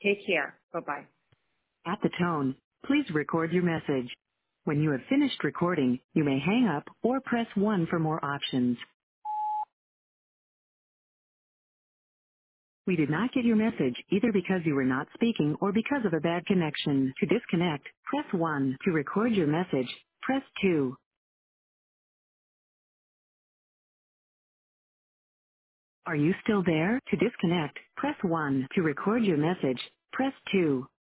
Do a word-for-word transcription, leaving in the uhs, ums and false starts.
Take care. Bye-bye. At the tone, please record your message. When you have finished recording, you may hang up or press one for more options. We did not get your message either because you were not speaking or because of a bad connection. To disconnect, press one. To record your message, press two. Are you still there? To disconnect, press one. To record your message, press two.